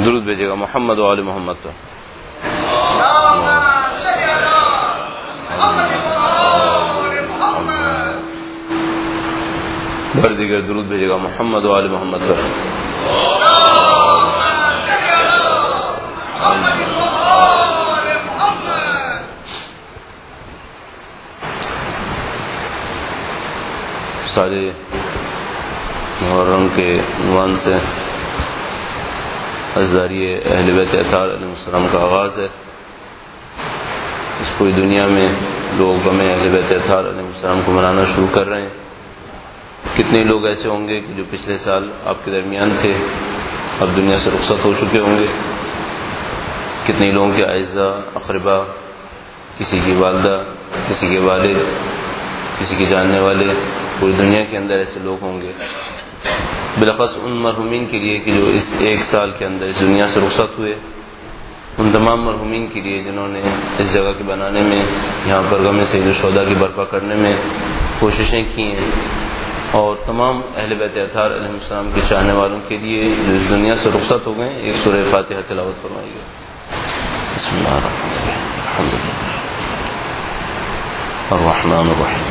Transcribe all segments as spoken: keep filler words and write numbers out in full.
درود بھیجے گا محمد و آل محمد پر. بر دیگر درود بھیجے گا محمد و آل محمد پر. سارے محرم کے عنوان سے ازداری اہل بیت اطہار علیہ السلام کا آغاز ہے. اس پوری دنیا میں لوگ ہمیں اہل بیت اطہار علیہ السلام کو منانا شروع کر رہے ہیں. کتنے لوگ ایسے ہوں گے کہ جو پچھلے سال آپ کے درمیان تھے اب دنیا سے رخصت ہو چکے ہوں گے. کتنے لوگوں کے اعزاء اقربا، کسی کی والدہ، کسی کے والد، کسی کے جاننے والے، پوری دنیا کے اندر ایسے لوگ ہوں گے. بالاخص ان مرحومین کے لیے کہ جو اس ایک سال کے اندر اس دنیا سے رخصت ہوئے، ان تمام مرحومین کے لیے جنہوں نے اس جگہ کے بنانے میں، یہاں پر غم سید الشہداء کی برپا کرنے میں کوششیں کی ہیں، اور تمام اہل بیت اطہار علیہ السلام کے چاہنے والوں کے لیے جو اس دنیا سے رخصت ہو گئے، ایک سورہ فاتحہ تلاوت فرمائیے. بسم اللہ الرحمن الرحیم. الرحمن الرحیم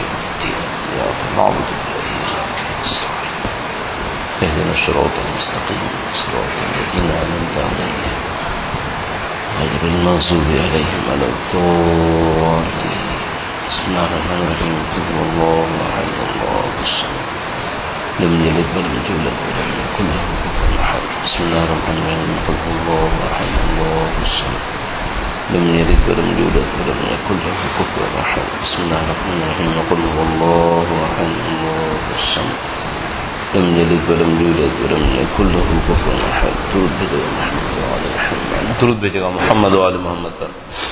اهدنا الصراط المستقيم صراط الذين أنعمت عليهم غير المغضوب عليهم ولا الضالين. بسم الله الرحمن الرحيم. قل هو الله أحد الله الصمد لم يلد ولم يولد ولم يكن له كفوا أحد. بسم الله الرحمن الرحيم. قل هو الله أحد الله الصمد لم يلد ولم يولد ولم يكن له كفوا أحد. بسم الله الرحمن الرحيم. قل هو الله أحد الله الصمد لم يلد ولم يولد ولم يكن له كفوا أحد. درود بھیجے گا محمد وعلى محمد. درود بھیجے گا محمد وعلى محمد پر.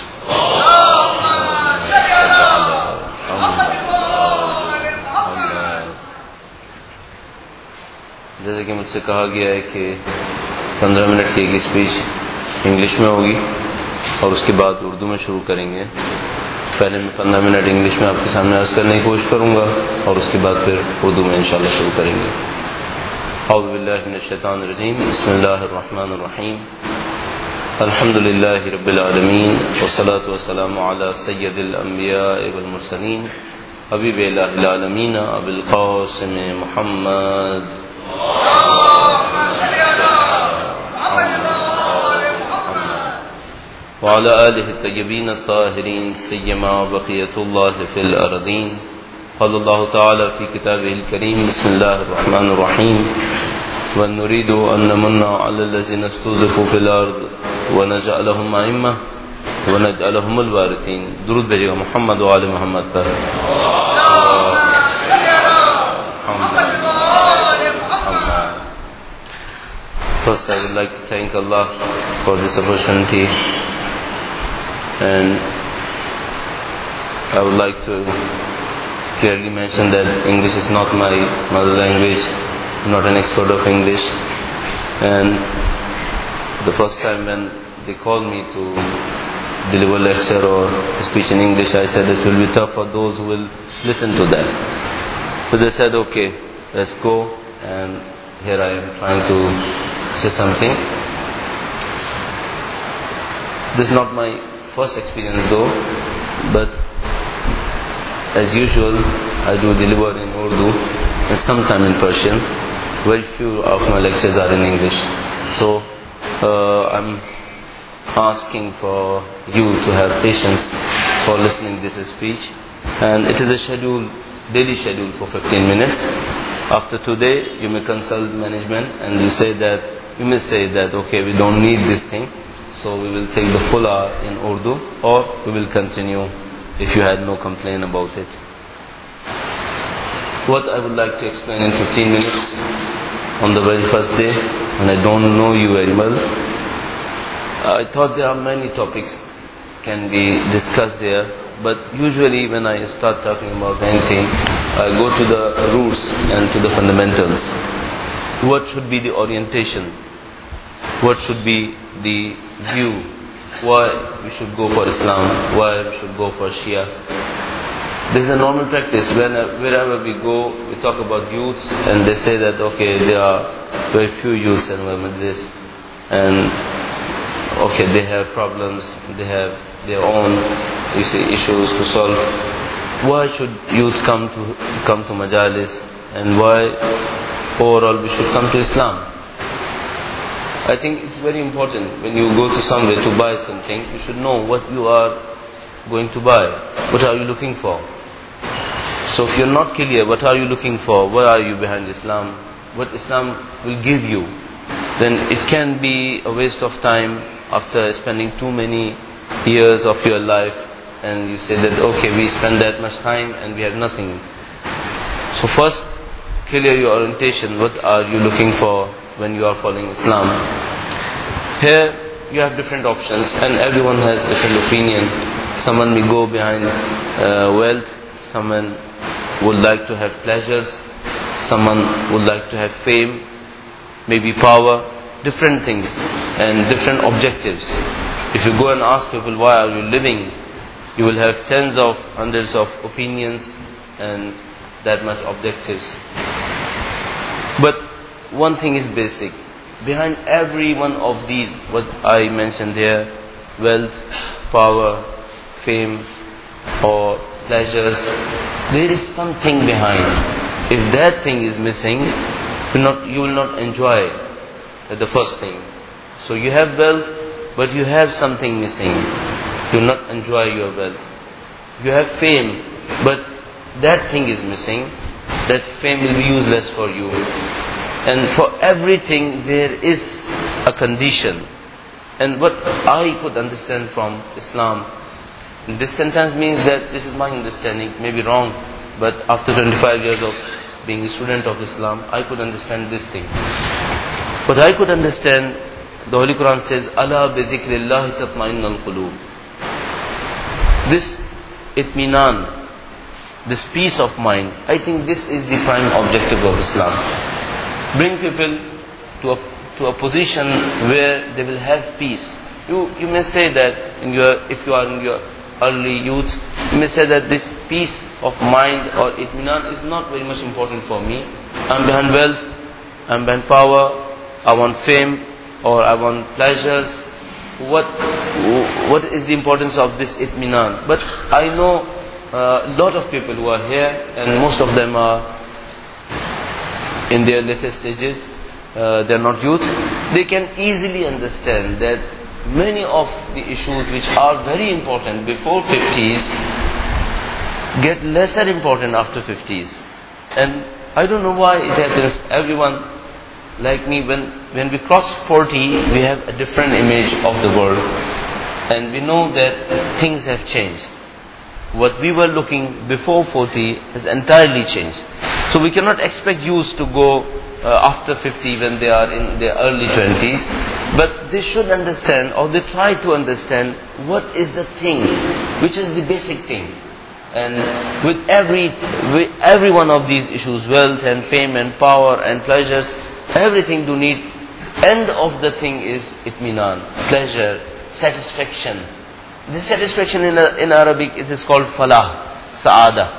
جیسے کہ مجھ سے کہا گیا ہے کہ پندرہ منٹ کی ایک اسپیچ انگلش میں ہوگی اور اس کے بعد اردو میں شروع کریں گے. پہلے میں پندرہ منٹ انگلش میں آپ کے سامنے عرض کرنے کی کوشش کروں گا اور اس کے بعد پھر اردو میں انشاءاللہ شروع کریں گے. اعوذ باللہ من الشیطان الرجیم. بسم اللہ الرحمن الرحیم. الحمد للہ رب العالمین والصلاة والسلام علی سید الانبیاء والمرسلین حبیب الہ العالمین ابی القاسم محمد وعلى آله الطيبين الطاهرين سيما بقية الله في الأرضين. قال الله تعالى في كتابه الكريم. بسم الله الرحمن الرحيم. ونريد أن نمن على الذين استضعفوا في الأرض ونجعلهم أئمة ونجعلهم الوارثين. درود بھیجے گا محمد وعلى محمد پر. First I would like to thank Allah for this opportunity, and I would like to clearly mention that English is not my mother language. I'm not an expert of English, and the first time when they called me to deliver lecture or speech in English, I said it will be tough for those who will listen to that. But they said, okay, let's go, and here I am trying to say something. This is not my first experience though, but as usual I do deliver in Urdu and sometime in Persian. Very few of my lectures are in English, so uh, I'm asking for you to have patience for listening this speech, and it is a schedule, daily schedule for fifteen minutes. After today you may consult management and you say that you may say that okay, we don't need this thing, so we will take the full hour in Urdu, or we will continue if you had no complaint about it. What I would like to explain in fifteen minutes on the very first day, when I don't know you very well, I thought there are many topics can be discussed there, but usually when I start talking about anything, I go to the roots and to the fundamentals. What should be the orientation? What should be the view? Why we should go for Islam? Why we should go for Shia? This is a normal practice. When, wherever we go, we talk about youths, and they say that okay, there are very few youths in our majlis. and okay, they have problems, they have their own, you see, issues to solve. Why should youth come to come to majalis, and why overall we should come to Islam? I think it's very important when you go to somewhere to buy something, you should know what you are going to buy. What are you looking for? So if you're not clear, what are you looking for? Why are you behind Islam? What Islam will give you? Then it can be a waste of time after spending too many years of your life, and you say that okay, we spend that much time and we have nothing. So first, clear your orientation. What are you looking for when you are following Islam? Here you have different options, and everyone has different opinion. Someone may go behind uh, wealth, someone would like to have pleasures, someone would like to have fame, maybe power, different things and different objectives. If you go and ask people, why are you living, you will have tens of hundreds of opinions and that much objectives. But one thing is basic. Behind every one of these, what I mentioned here, wealth, power, fame or pleasures, there is something behind. If that thing is missing, you will not, you will not enjoy the first thing. So you have wealth, but you have something missing. You will not enjoy your wealth. You have fame, but that thing is missing. That fame will be useless for you. And for everything there is a condition. And what I could understand from Islam, this sentence means that this is my understanding, it may be wrong, but after twenty-five years of being a student of Islam, I could understand this thing. But I could understand, the Holy Quran says, Ala bi dhikrillahi tatma'innal qulub. This itminan, this peace of mind, I think this is the prime objective of Islam. Bring people to a, to a position where they will have peace. You, you may say that in your, if you are in your early youth, you may say that this peace of mind or itminan is not very much important for me. I'm behind wealth, I'm behind power, I want fame or I want pleasures. What, what is the importance of this itminan? But I know a lot of people who are here, and most of them are in their later stages, uh, they are not youth. They can easily understand that many of the issues which are very important before fifties get lesser important after fifties. And I don't know why it happens. Everyone like me, when, when we cross forty, we have a different image of the world. And we know that things have changed. What we were looking before forty has entirely changed. So we cannot expect youth to go uh, after fifty when they are in their early twenties. But they should understand, or they try to understand, what is the thing, which is the basic thing. And with every, with every one of these issues, wealth and fame and power and pleasures, everything do need, end of the thing is itminan, pleasure, satisfaction. This satisfaction in, in Arabic, it is called falah, sa'ada.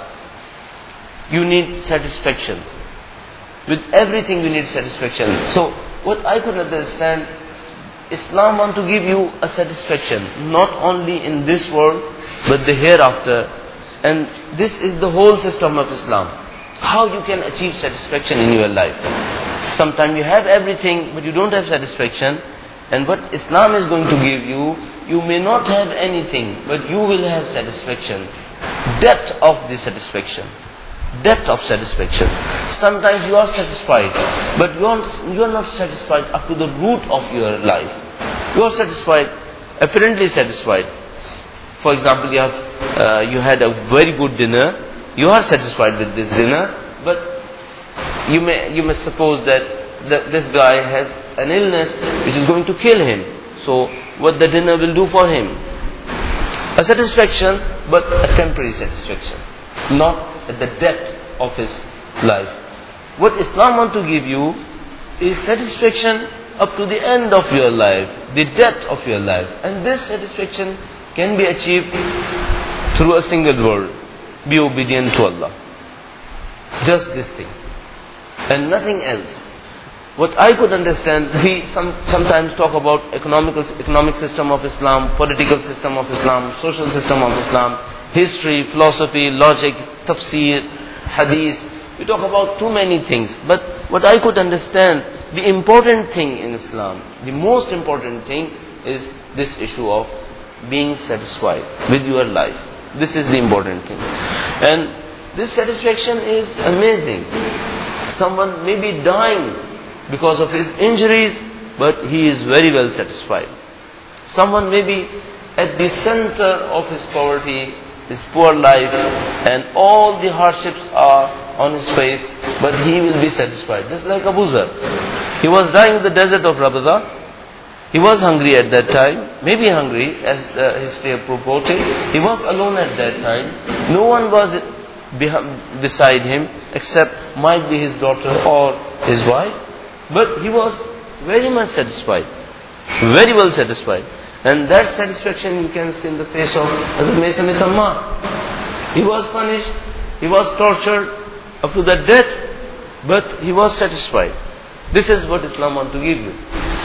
You need satisfaction. With everything you need satisfaction. So what I could understand, Islam want to give you a satisfaction, not only in this world, but the hereafter. And this is the whole system of Islam. How you can achieve satisfaction in your life. Sometimes you have everything, but you don't have satisfaction. And what Islam is going to give you, you may not have anything, but you will have satisfaction. Depth of the satisfaction. Depth of satisfaction. Sometimes you are satisfied, but you are, you are not satisfied up to the root of your life. You are satisfied, apparently satisfied. For example, you have uh, you had a very good dinner. You are satisfied with this dinner, but you may you may suppose that, that this guy has an illness which is going to kill him. So what the dinner will do for him? A satisfaction, but a temporary satisfaction, not at the depth of his life. What Islam wants to give you is satisfaction up to the end of your life, the depth of your life. And this satisfaction can be achieved through a single word: be obedient to Allah. Just this thing and nothing else. what I could understand, we some, sometimes talk about economical, economic system of Islam, political system of Islam, social system of Islam, history, philosophy, logic, tafsir, hadith. We talk about too many things. But what I could understand, the important thing in Islam, the most important thing is this issue of being satisfied with your life. This is the important thing. And this satisfaction is amazing. Someone may be dying because of his injuries, but he is very well satisfied. Someone may be at the center of his poverty, his poor life, and all the hardships are on his face, but he will be satisfied. Just like Abu Zar. He was dying in the desert of Rabada. He was hungry at that time, maybe hungry as the history purported. He was alone at that time. No one was beside him except might be his daughter or his wife. But he was very much satisfied, very well satisfied. And that satisfaction you can see in the face of Hazrat Maysam bin Ammar. He was punished, he was tortured up to the death, but he was satisfied. This is what Islam wants to give you.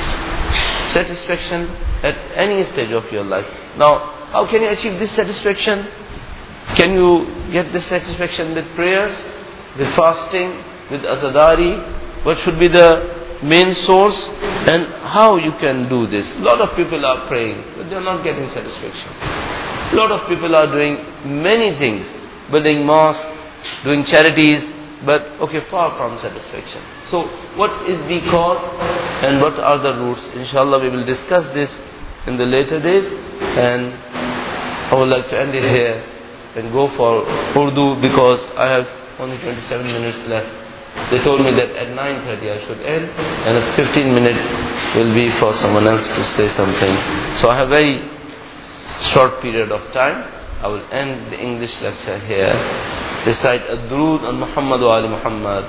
Satisfaction at any stage of your life. Now, how can you achieve this satisfaction? Can you get this satisfaction with prayers, with fasting, with azadari? What should be the main source, and how you can do this? A lot of people are praying, but they are not getting satisfaction. A lot of people are doing many things, building mosques, doing charities, but okay, far from satisfaction. So what is the cause and what are the roots? Inshallah we will discuss this in the later days, and I would like to end it here and go for Urdu because I have only twenty-seven minutes left. They told me that at nine thirty I should end, and a fifteen minute will be for someone else to say something. So I have a very short period of time. I will end the English lecture here. Recite Ad-Durood on Muhammad wa Ali Muhammad.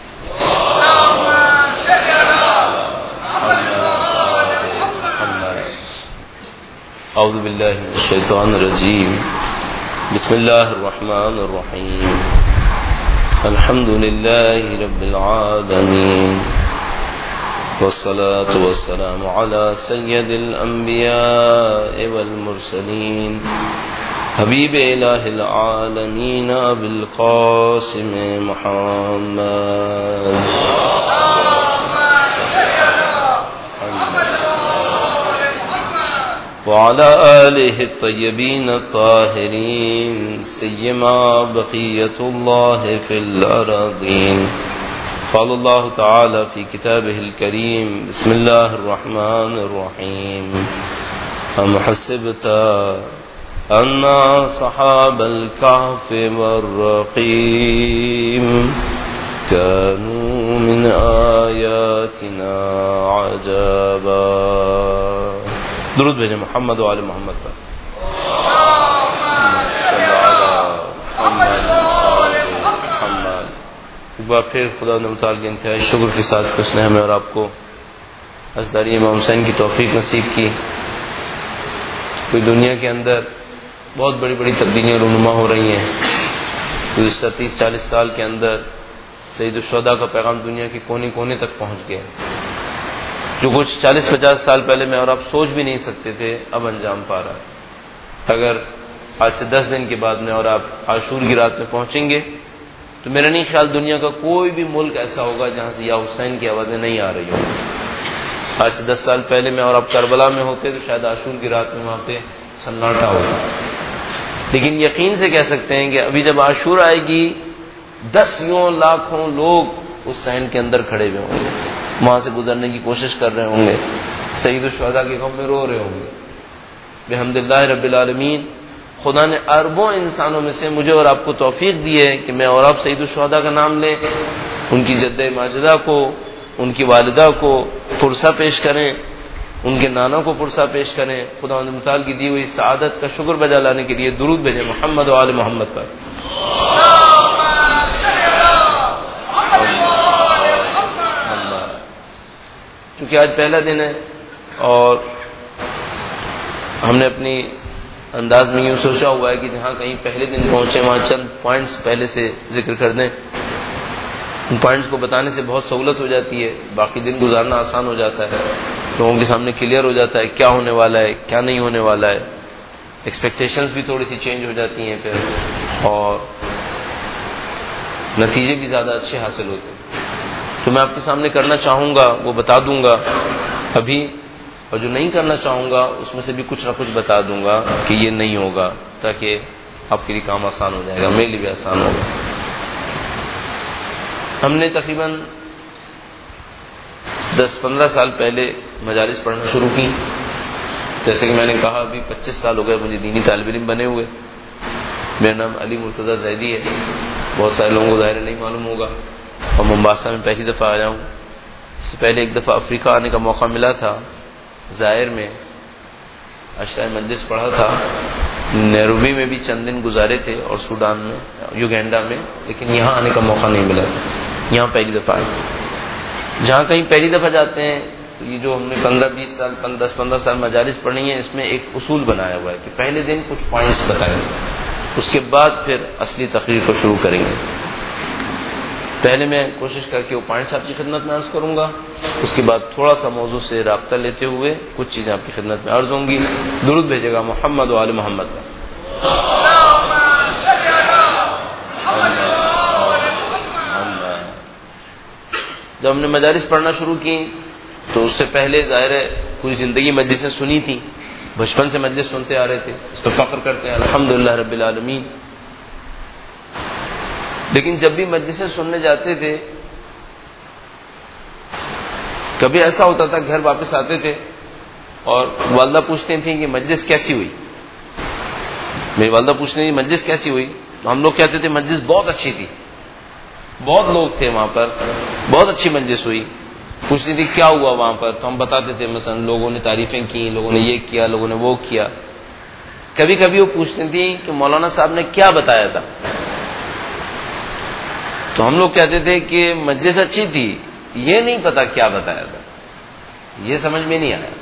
أعوذ بالله من الشيطان الرجيم. بسم الله الرحمن الرحيم. الحمد لله رب العالمين، والصلاة والسلام على سيد الأنبياء والمرسلين، حبيب إله العالمين أبي القاسم محمد وعلى آله الطيبين الطاهرين، سيما بقية الله في الأراضين. قال الله تعالى في كتابه الكريم: بسم الله الرحمن الرحيم. أم حسبت أن أصحاب الكهف والرقيم كانوا من آياتنا عجبا. درود بھیجیں محمد و آل محمد پر. ایک بار پھر خدا نے متعال کے انتہائی شکر کے ساتھ اس نے ہمیں اور آپ کو حضرت امام حسین کی توفیق نصیب کی. کوئی دنیا کے اندر بہت بڑی بڑی تبدیلیاں رونما ہو رہی ہیں. گزشتہ تیس چالیس سال کے اندر سید الشہداء کا پیغام دنیا کے کونے کونے تک پہنچ گیا. جو کچھ چالیس پچاس سال پہلے میں اور آپ سوچ بھی نہیں سکتے تھے اب انجام پا رہا ہے. اگر آج سے دس دن کے بعد میں اور آپ عاشور کی رات میں پہنچیں گے تو میرا نہیں خیال دنیا کا کوئی بھی ملک ایسا ہوگا جہاں سے یا حسین کی آوازیں نہیں آ رہی ہوں. آج سے دس سال پہلے میں اور آپ کربلا میں ہوتے تو شاید عاشور کی رات میں وہاں پہ سناٹا ہوتا. لیکن یقین سے کہہ سکتے ہیں کہ ابھی جب عاشور آئے گی دسیوں لاکھوں لوگ اس صحن کے اندر کھڑے ہوئے ہوں گے, وہاں سے گزرنے کی کوشش کر رہے ہوں گے, سید الشہداء کے غم میں رو رہے ہوں گے. بحمد اللہ رب العالمین, خدا نے اربوں انسانوں میں سے مجھے اور آپ کو توفیق دی ہے کہ میں اور آپ سید الشہداء کا نام لیں, ان کی جد ماجدہ کو, ان کی والدہ کو پرسہ پیش کریں, ان کے نانا کو پرسہ پیش کریں. خدا متعال کی دی ہوئی سعادت کا شکر بجا لانے کے لیے درود بھیجیں محمد و آل محمد پر. چونکہ آج پہلا دن ہے اور ہم نے اپنی انداز میں یوں سوچا ہوا ہے کہ جہاں کہیں پہلے دن پہنچے وہاں چند پوائنٹس پہلے سے ذکر کر دیں. ان پوائنٹس کو بتانے سے بہت سہولت ہو جاتی ہے، باقی دن گزارنا آسان ہو جاتا ہے، لوگوں کے سامنے کلیئر ہو جاتا ہے کیا ہونے والا ہے کیا نہیں ہونے والا ہے، ایکسپیکٹیشنز بھی تھوڑی سی چینج ہو جاتی ہیں پھر، اور نتیجے بھی زیادہ اچھے حاصل ہوتے ہیں۔ تو میں آپ کے سامنے کرنا چاہوں گا وہ بتا دوں گا ابھی، اور جو نہیں کرنا چاہوں گا اس میں سے بھی کچھ نہ کچھ بتا دوں گا کہ یہ نہیں ہوگا، تاکہ آپ کے لیے کام آسان ہو جائے گا، میرے لیے بھی آسان ہوگا۔ ہم نے تقریباً دس پندرہ سال پہلے مجالس پڑھنا شروع کی، جیسے کہ میں نے کہا ابھی پچیس سال ہو گئے مجھے دینی طالب علم بنے ہوئے۔ میرا نام علی مرتضیٰ زیدی ہے، بہت سارے لوگوں کو ظاہر نہیں معلوم ہوگا، اور ممباسا میں پہلی دفعہ آیا ہوں۔ اس سے پہلے ایک دفعہ افریقہ آنے کا موقع ملا تھا، ظاہر میں عشرہ مجلس پڑھا تھا، نیروبی میں بھی چند دن گزارے تھے اور سوڈان میں یوگینڈا میں، لیکن یہاں آنے کا موقع نہیں ملا، یہاں پہلی دفعہ آئے۔ جہاں کہیں پہلی دفعہ جاتے ہیں تو یہ جو ہم نے پندرہ بیس سال دس پندرہ سال مجالس پڑھی ہیں، اس میں ایک اصول بنایا ہوا ہے کہ پہلے دن کچھ پوائنٹس بتائیں، اس کے بعد پھر اصلی تقریر کو شروع کریں گے۔ پہلے میں کوشش کر کے وہ پوائنٹس آپ کی خدمت میں عرض کروں گا، اس کے بعد تھوڑا سا موضوع سے رابطہ لیتے ہوئے کچھ چیزیں آپ کی خدمت میں عرض ہوں گی۔ درود بھیجے گا محمد و آل محمد کا۔ جب ہم نے مجالس پڑھنا شروع کی تو اس سے پہلے ظاہر ہے پوری زندگی مجلسیں سنی تھی، بچپن سے مجلس سنتے آ رہے تھے، اس پہ فخر کرتے ہیں الحمدللہ رب العالمین۔ لیکن جب بھی مجلسیں سننے جاتے تھے، کبھی ایسا ہوتا تھا گھر واپس آتے تھے اور والدہ پوچھتی تھیں کہ مجلس کیسی ہوئی، میری والدہ پوچھتی تھی مجلس کیسی ہوئی، تو ہم لوگ کہتے تھے مجلس بہت اچھی تھی، بہت لوگ تھے وہاں پر، بہت اچھی مجلس ہوئی۔ پوچھتی تھی کیا ہوا وہاں پر، تو ہم بتاتے تھے مثلا لوگوں نے تعریفیں کی، لوگوں نے یہ کیا، لوگوں نے وہ کیا۔ کبھی کبھی وہ پوچھتی تھی کہ مولانا صاحب نے کیا بتایا تھا، تو ہم لوگ کہتے تھے کہ مجلس اچھی تھی، یہ نہیں پتا کیا بتایا تھا، یہ سمجھ میں نہیں آیا۔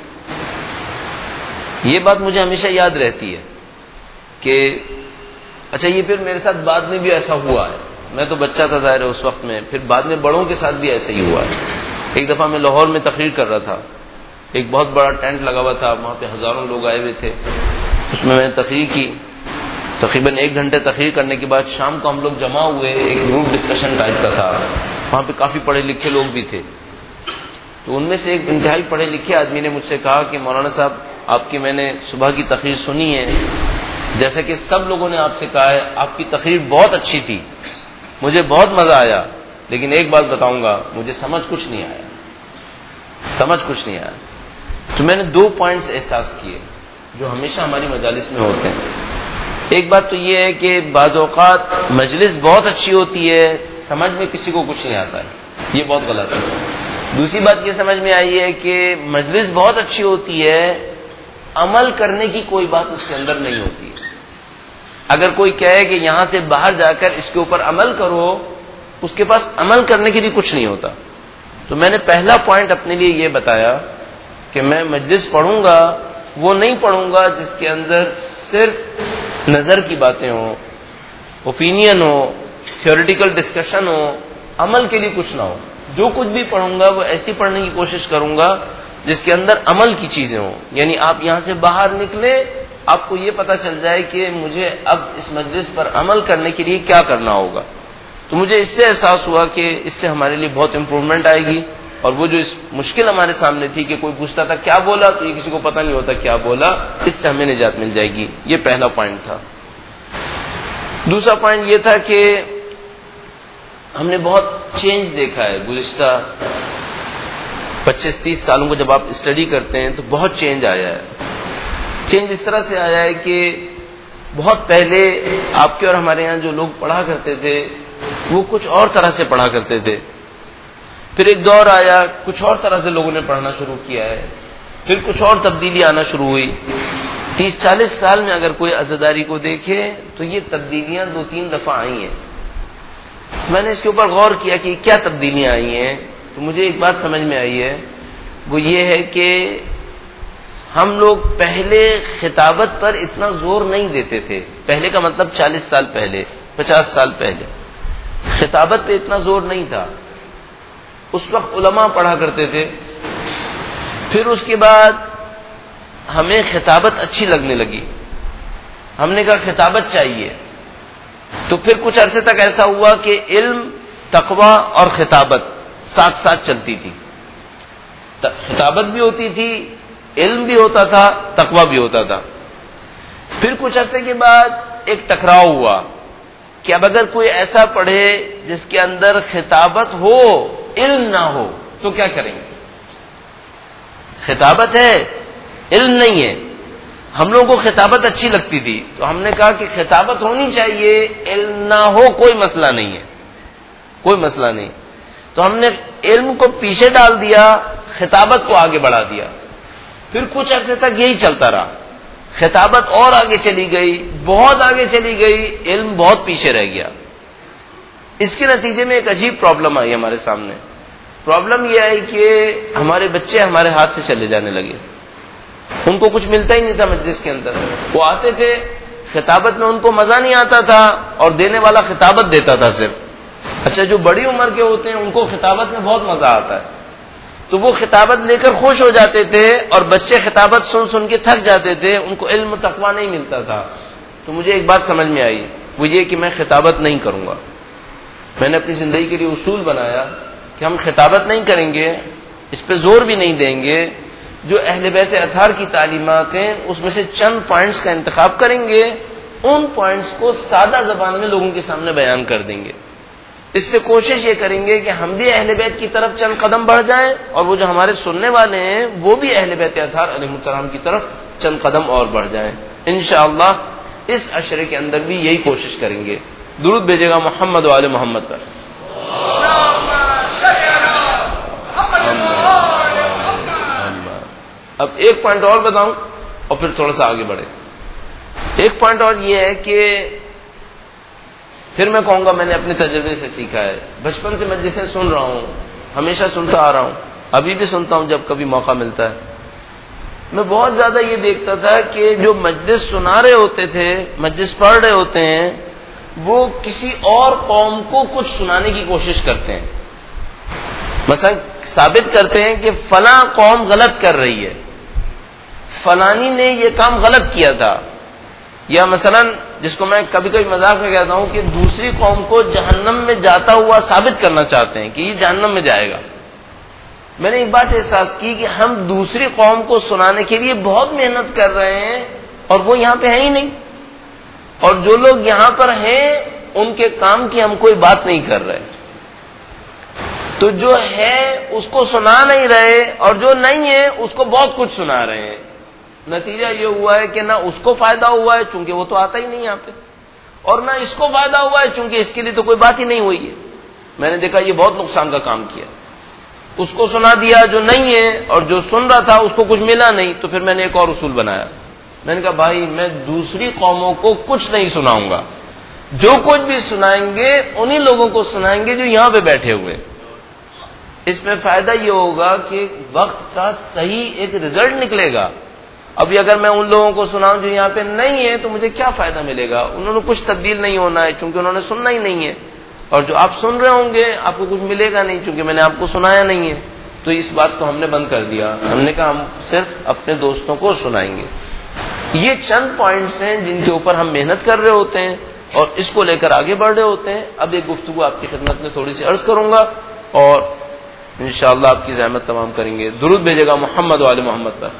یہ بات مجھے ہمیشہ یاد رہتی ہے کہ اچھا یہ پھر میرے ساتھ بعد میں بھی ایسا ہوا ہے، میں تو بچہ تھا ظاہر اس وقت میں، پھر بعد میں بڑوں کے ساتھ بھی ایسا ہی ہوا ہے۔ ایک دفعہ میں لاہور میں تقریر کر رہا تھا، ایک بہت بڑا ٹینٹ لگا ہوا تھا، وہاں پہ ہزاروں لوگ آئے ہوئے تھے، اس میں میں نے تقریر کی، تقریباً ایک گھنٹے تقریر کرنے کے بعد شام کو ہم لوگ جمع ہوئے، ایک گروپ ڈسکشن ٹائپ کا تھا، وہاں پہ کافی پڑھے لکھے لوگ بھی تھے۔ تو ان میں سے ایک انتہائی پڑھے لکھے آدمی نے مجھ سے کہا کہ مولانا صاحب آپ کی میں نے صبح کی تقریر سنی ہے، جیسا کہ سب لوگوں نے آپ سے کہا ہے آپ کی تقریر بہت اچھی تھی، مجھے بہت مزہ آیا، لیکن ایک بات بتاؤں گا مجھے سمجھ کچھ نہیں آیا، سمجھ کچھ نہیں آیا۔ تو میں نے دو پوائنٹس احساس کیے جو ہمیشہ ہماری مجالس میں ہوتے ہیں۔ ایک بات تو یہ ہے کہ بعض اوقات مجلس بہت اچھی ہوتی ہے، سمجھ میں کسی کو کچھ نہیں آتا ہے، یہ بہت غلط ہے۔ دوسری بات یہ سمجھ میں آئی ہے کہ مجلس بہت اچھی ہوتی ہے، عمل کرنے کی کوئی بات اس کے اندر نہیں ہوتی ہے۔ اگر کوئی کہے کہ یہاں سے باہر جا کر اس کے اوپر عمل کرو، اس کے پاس عمل کرنے کے لیے کچھ نہیں ہوتا۔ تو میں نے پہلا پوائنٹ اپنے لیے یہ بتایا کہ میں مجلس پڑھوں گا، وہ نہیں پڑھوں گا جس کے اندر صرف نظر کی باتیں ہوں، اوپینین ہو، تھیوریٹیکل ڈسکشن ہو، عمل کے لیے کچھ نہ ہو۔ جو کچھ بھی پڑھوں گا وہ ایسی پڑھنے کی کوشش کروں گا جس کے اندر عمل کی چیزیں ہوں، یعنی آپ یہاں سے باہر نکلے آپ کو یہ پتا چل جائے کہ مجھے اب اس مجلس پر عمل کرنے کے لیے کیا کرنا ہوگا۔ تو مجھے اس سے احساس ہوا کہ اس سے ہمارے لیے بہت امپروومنٹ آئے گی، اور وہ جو اس مشکل ہمارے سامنے تھی کہ کوئی پوچھتا تھا کیا بولا تو یہ کسی کو پتہ نہیں ہوتا کیا بولا، اس سے ہمیں نجات مل جائے گی۔ یہ پہلا پوائنٹ تھا۔ دوسرا پوائنٹ یہ تھا کہ ہم نے بہت چینج دیکھا ہے گزشتہ پچیس تیس سالوں کو، جب آپ اسٹڈی کرتے ہیں تو بہت چینج آیا ہے۔ چینج اس طرح سے آیا ہے کہ بہت پہلے آپ کے اور ہمارے یہاں جو لوگ پڑھا کرتے تھے وہ کچھ اور طرح سے پڑھا کرتے تھے، پھر ایک دور آیا کچھ اور طرح سے لوگوں نے پڑھنا شروع کیا ہے، پھر کچھ اور تبدیلی آنا شروع ہوئی۔ تیس چالیس سال میں اگر کوئی عزاداری کو دیکھے تو یہ تبدیلیاں دو تین دفعہ آئی ہیں۔ میں نے اس کے اوپر غور کیا کہ کیا تبدیلیاں آئی ہیں، تو مجھے ایک بات سمجھ میں آئی ہے، وہ یہ ہے کہ ہم لوگ پہلے خطابت پر اتنا زور نہیں دیتے تھے، پہلے کا مطلب چالیس سال پہلے، پچاس سال پہلے خطابت پہ اتنا زور نہیں تھا. اس وقت علماء پڑھا کرتے تھے. پھر اس کے بعد ہمیں خطابت اچھی لگنے لگی. ہم نے کہا خطابت چاہیے. تو پھر کچھ عرصے تک ایسا ہوا کہ علم، تقویٰ اور خطابت ساتھ ساتھ چلتی تھی. خطابت بھی ہوتی تھی، علم بھی ہوتا تھا، تقویٰ بھی ہوتا تھا. پھر کچھ عرصے کے بعد ایک ٹکراؤ ہوا کہ اب اگر کوئی ایسا پڑھے جس کے اندر خطابت ہو علم نہ ہو تو کیا کریں گے؟ خطابت ہے، علم نہیں ہے. ہم لوگوں کو خطابت اچھی لگتی تھی تو ہم نے کہا کہ خطابت ہونی چاہیے، علم نہ ہو کوئی مسئلہ نہیں ہے، کوئی مسئلہ نہیں. تو ہم نے علم کو پیچھے ڈال دیا، خطابت کو آگے بڑھا دیا. پھر کچھ عرصے تک یہی چلتا رہا. خطابت اور آگے چلی گئی، بہت آگے چلی گئی، علم بہت پیچھے رہ گیا. اس کے نتیجے میں ایک عجیب پرابلم آئی ہمارے سامنے. پرابلم یہ آئی کہ ہمارے بچے ہمارے ہاتھ سے چلے جانے لگے. ان کو کچھ ملتا ہی نہیں تھا مجلس کے اندر. وہ آتے تھے، خطابت میں ان کو مزہ نہیں آتا تھا اور دینے والا خطابت دیتا تھا صرف. اچھا جو بڑی عمر کے ہوتے ہیں ان کو خطابت میں بہت مزہ آتا ہے تو وہ خطابت لے کر خوش ہو جاتے تھے، اور بچے خطابت سن سن کے تھک جاتے تھے، ان کو علم و تقویٰ نہیں ملتا تھا. تو مجھے ایک بات سمجھ میں آئی، وہ یہ کہ میں خطابت نہیں کروں گا. میں نے اپنی زندگی کے لیے اصول بنایا کہ ہم خطابت نہیں کریں گے، اس پہ زور بھی نہیں دیں گے. جو اہل بیت اطہار کی تعلیمات ہیں اس میں سے چند پوائنٹس کا انتخاب کریں گے، ان پوائنٹس کو سادہ زبان میں لوگوں کے سامنے بیان کر دیں گے. اس سے کوشش یہ کریں گے کہ ہم بھی اہل بیت کی طرف چند قدم بڑھ جائیں، اور وہ جو ہمارے سننے والے ہیں وہ بھی اہل بیت اطہار علیہ السلام کی طرف چند قدم اور بڑھ جائیں. انشاءاللہ اس عشرے کے اندر بھی یہی کوشش کریں گے. درود بھیجے گا محمد و آل محمد پر. اب ایک پوائنٹ اور بتاؤں اور پھر تھوڑا سا آگے بڑھے. ایک پوائنٹ اور یہ ہے کہ پھر میں کہوں گا میں نے اپنے تجربے سے سیکھا ہے. بچپن سے میں جسے سن رہا ہوں، ہمیشہ سنتا آ رہا ہوں، ابھی بھی سنتا ہوں جب کبھی موقع ملتا ہے. میں بہت زیادہ یہ دیکھتا تھا کہ جو مجلس سنا رہے ہوتے تھے، مجلس پڑھ رہے ہوتے ہیں، وہ کسی اور قوم کو کچھ سنانے کی کوشش کرتے ہیں. مثلا ثابت کرتے ہیں کہ فلاں قوم غلط کر رہی ہے، فلانی نے یہ کام غلط کیا تھا. یا مثلا جس کو میں کبھی کبھی مذاق میں کہتا ہوں کہ دوسری قوم کو جہنم میں جاتا ہوا ثابت کرنا چاہتے ہیں کہ یہ جہنم میں جائے گا. میں نے ایک بات احساس کی کہ ہم دوسری قوم کو سنانے کے لیے بہت محنت کر رہے ہیں اور وہ یہاں پہ ہے ہی نہیں، اور جو لوگ یہاں پر ہیں ان کے کام کی ہم کوئی بات نہیں کر رہے. تو جو ہے اس کو سنا نہیں رہے اور جو نہیں ہے اس کو بہت کچھ سنا رہے ہیں. نتیجہ یہ ہوا ہے کہ نہ اس کو فائدہ ہوا ہے چونکہ وہ تو آتا ہی نہیں یہاں پہ، اور نہ اس کو فائدہ ہوا ہے چونکہ اس کے لیے تو کوئی بات ہی نہیں ہوئی ہے. میں نے دیکھا یہ بہت نقصان کا کام کیا. اس کو سنا دیا جو نہیں ہے، اور جو سن رہا تھا اس کو کچھ ملا نہیں. تو پھر میں نے ایک اور اصول بنایا. میں نے کہا بھائی میں دوسری قوموں کو کچھ نہیں سناؤں گا، جو کچھ بھی سنائیں گے انہی لوگوں کو سنائیں گے جو یہاں پہ بیٹھے ہوئے. اس میں فائدہ یہ ہوگا کہ وقت کا صحیح ایک رزلٹ نکلے گا. ابھی اگر میں ان لوگوں کو سناؤں جو یہاں پہ نہیں ہے تو مجھے کیا فائدہ ملے گا؟ انہوں نے کچھ تبدیل نہیں ہونا ہے چونکہ انہوں نے سننا ہی نہیں ہے، اور جو آپ سن رہے ہوں گے آپ کو کچھ ملے گا نہیں چونکہ میں نے آپ کو سنایا نہیں ہے. تو اس بات کو ہم نے بند کر دیا. ہم نے کہا ہم صرف اپنے دوستوں کو سنائیں گے. یہ چند پوائنٹس ہیں جن کے اوپر ہم محنت کر رہے ہوتے ہیں اور اس کو لے کر آگے بڑھ رہے ہوتے ہیں. اب ایک گفتگو آپ کی خدمت میں تھوڑی سی عرض کروں گا اور انشاءاللہ آپ کی زحمت تمام کریں گے. درود بھیجے گا محمد و آل محمد پر.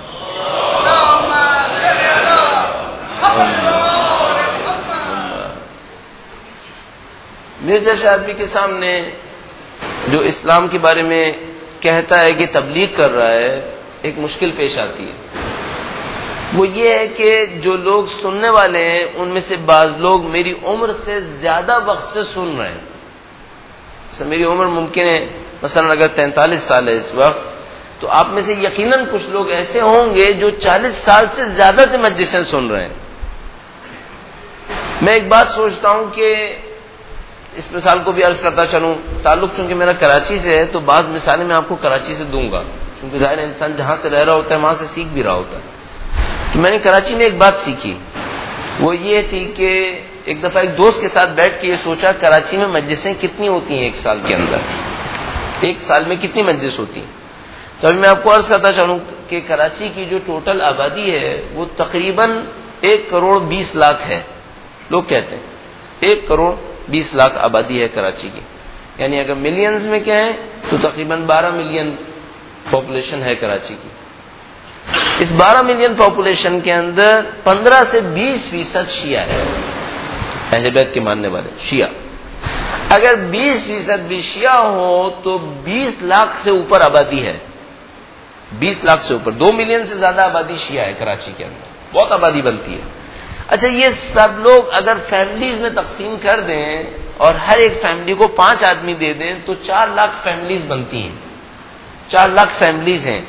میرے جیسے آدمی کے سامنے جو اسلام کے بارے میں کہتا ہے کہ تبلیغ کر رہا ہے، ایک مشکل پیش آتی ہے. وہ یہ ہے کہ جو لوگ سننے والے ہیں ان میں سے بعض لوگ میری عمر سے زیادہ وقت سے سن رہے ہیں. جیسے میری عمر ممکن ہے مثلا اگر تینتالیس سال ہے اس وقت، تو آپ میں سے یقیناً کچھ لوگ ایسے ہوں گے جو چالیس سال سے زیادہ سے مجلسیں سن رہے ہیں. میں ایک بات سوچتا ہوں کہ اس مثال کو بھی عرض کرتا چلوں. تعلق چونکہ میرا کراچی سے ہے تو بعض مثالیں میں آپ کو کراچی سے دوں گا، کیونکہ ظاہر انسان جہاں سے رہ رہا ہوتا ہے وہاں سے سیکھ بھی رہا ہوتا ہے. تو میں نے کراچی میں ایک بات سیکھی، وہ یہ تھی کہ ایک دفعہ ایک دوست کے ساتھ بیٹھ کے یہ سوچا کراچی میں مجلسیں کتنی ہوتی ہیں ایک سال کے اندر، ایک سال میں کتنی مجلس ہوتی ہیں. تو ابھی میں آپ کو عرض کرتا چلوں کہ کراچی کی جو ٹوٹل آبادی ہے وہ تقریباً ایک کروڑ بیس لاکھ ہے. لوگ کہتے ہیں ایک کروڑ بیس لاکھ آبادی ہے کراچی کی، یعنی اگر ملینز میں کہیں تو تقریباً بارہ ملین پاپولیشن ہے کراچی کی. اس بارہ ملین پاپولیشن کے اندر پندرہ سے بیس فیصد شیعہ ہے، اہل بیت کے ماننے والے شیعہ. اگر بیس فیصد بھی شیعہ ہو تو بیس لاکھ سے اوپر آبادی ہے، بیس لاکھ سے اوپر، دو ملین سے زیادہ آبادی شیعہ ہے کراچی کے اندر، بہت آبادی بنتی ہے. اچھا یہ سب لوگ اگر فیملیز میں تقسیم کر دیں اور ہر ایک فیملی کو پانچ آدمی دے دیں تو چار لاکھ فیملیز بنتی ہیں، چار لاکھ فیملیز ہیں.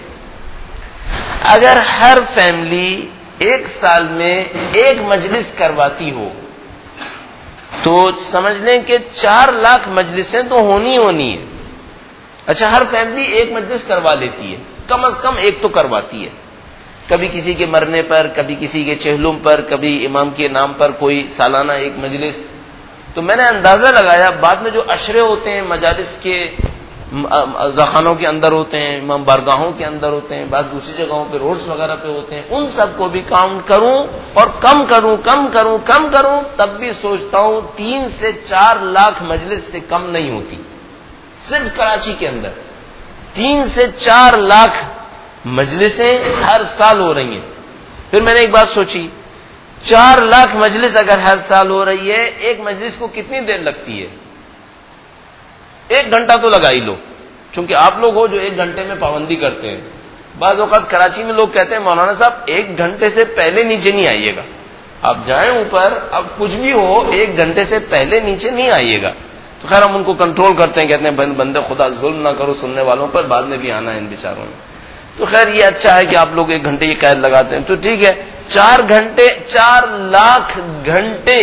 اگر ہر فیملی ایک سال میں ایک مجلس کرواتی ہو تو سمجھ لیں کہ چار لاکھ مجلسیں تو ہونی ہونی ہے. اچھا ہر فیملی ایک مجلس کروا لیتی ہے، کم از کم ایک تو کرواتی ہے، کبھی کسی کے مرنے پر، کبھی کسی کے چہلم پر، کبھی امام کے نام پر کوئی سالانہ ایک مجلس. تو میں نے اندازہ لگایا بعد میں جو عشرے ہوتے ہیں مجالس کے خانوں کے اندر ہوتے ہیں، امام بارگاہوں کے اندر ہوتے ہیں، بعض دوسری جگہوں پہ روڈز وغیرہ پہ ہوتے ہیں، ان سب کو بھی کاؤنٹ کروں اور کم کروں کم کروں کم کروں تب بھی سوچتا ہوں تین سے چار لاکھ مجلس سے کم نہیں ہوتی. صرف کراچی کے اندر تین سے چار لاکھ مجلسیں ہر سال ہو رہی ہیں. پھر میں نے ایک بات سوچی، چار لاکھ مجلس اگر ہر سال ہو رہی ہے، ایک مجلس کو کتنی دیر لگتی ہے؟ ایک گھنٹہ تو لگا ہی لو، چونکہ آپ لوگ ہو جو ایک گھنٹے میں پابندی کرتے ہیں. بعض اوقات کراچی میں لوگ کہتے ہیں مولانا صاحب ایک گھنٹے سے پہلے نیچے نہیں آئیے گا، آپ جائیں اوپر، اب کچھ بھی ہو ایک گھنٹے سے پہلے نیچے نہیں آئیے گا. تو خیر ہم ان کو کنٹرول کرتے ہیں، کہتے ہیں بندے خدا ظلم نہ کرو سننے والوں پر، بعد میں بھی آنا ہے ان بیچاروں میں. تو خیر یہ اچھا ہے کہ آپ لوگ ایک گھنٹے کی قید لگاتے ہیں، تو ٹھیک ہے. چار گھنٹے چار لاکھ گھنٹے